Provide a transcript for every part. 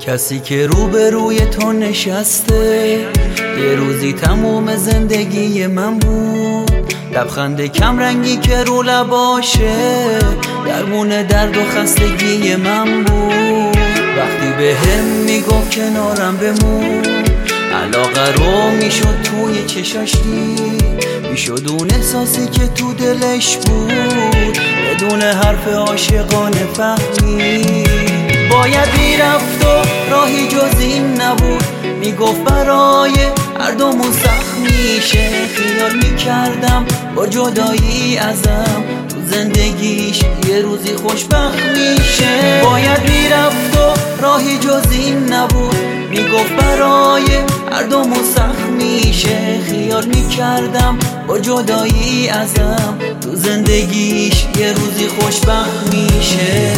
کسی که روبروی تو نشسته یه روزی تموم زندگی من بود. لبخند کم رنگی که رو لباشه درمون درد و خستگی من بود. وقتی به هم میگفت کنارم بمون، علاقه رو میشد توی چشاش دید، میشد اون احساسی که تو دلش بود بدون حرف عاشقانه فهمید. باید میرفت و راهی جز این نبود، میگفت برای هر دومون سخت میشه. خیال میکردم با جدایی ازم تو زندگیش یه روزی خوشبخت میشه. باید میرفت و راهی جز این نبود، میگفت برای هر دومون سخت میشه. خیال میکردم با جدایی ازم تو زندگیش یه روزی خوشبخت میشه.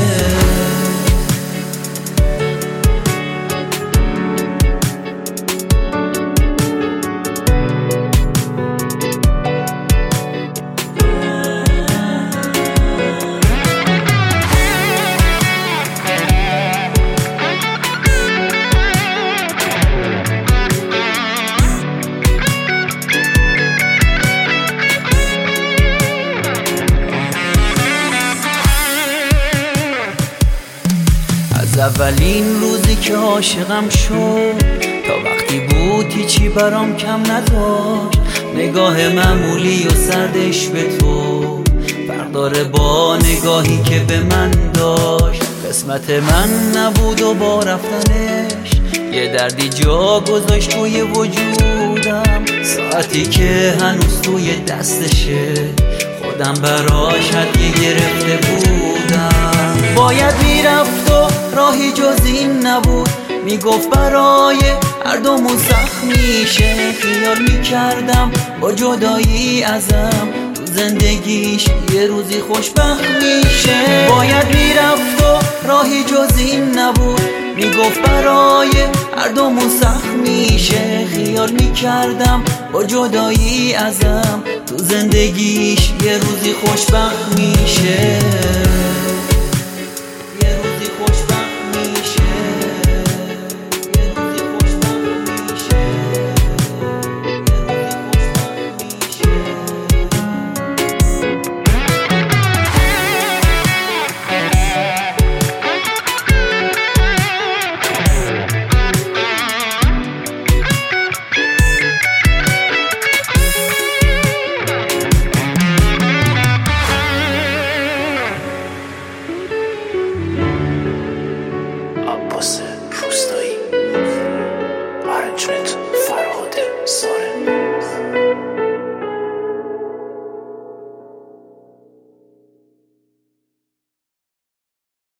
از اولین روزی که عاشقم شد تا وقتی بود هیچی برام کم نداشت. نگاه معمولی و سردش به تو فرق داره با نگاهی که به من داشت. قسمت من نبود و با رفتنش یه دردی جا گذاشت توی وجودم. ساعتی که هنوز توی دستشه خودم براش هدیه گرفته بودم. باید میرفت و راهی جز این نبود، میگفت برای هر دومون سخت میشه. خیال میکردم با جدایی ازم تو زندگیش یه روزی خوشبخت میشه. باید میرفت و راهی جز این نبود، میگفت برای هر دومون سخت میشه. خیال میکردم با جدایی ازم تو زندگیش یه روزی خوشبخت میشه. Você